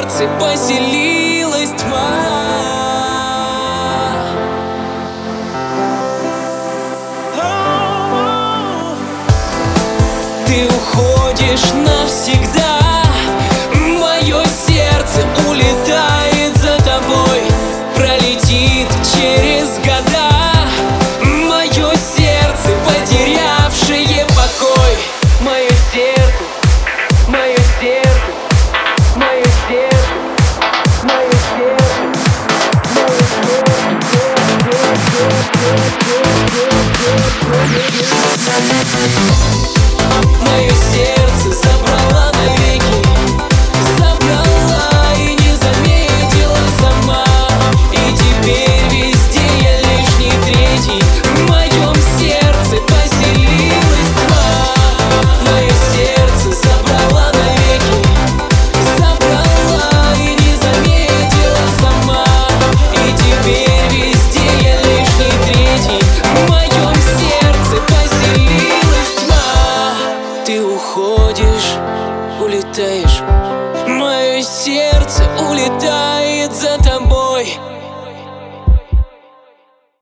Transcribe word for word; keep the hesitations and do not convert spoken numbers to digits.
сердце поселилась тьма. Ты уходишь навсегда, мое сердце улетает за тобой, пролетит через года. Мое сердце, потерявшее покой. Мое сердце, мое сердце, мое сердце, мое сердце, мое сердце забрала навеки, забрала и не заметила сама. И теперь везде я лишний третий, в моем сердце поселилась тьма. Мое сердце забрала навеки, забрала и не заметила сама. И теперь везде я лишний третий, в моем сердце поселилась тьма. Ты уходишь, улетаешь, мое сердце улетает за тобой.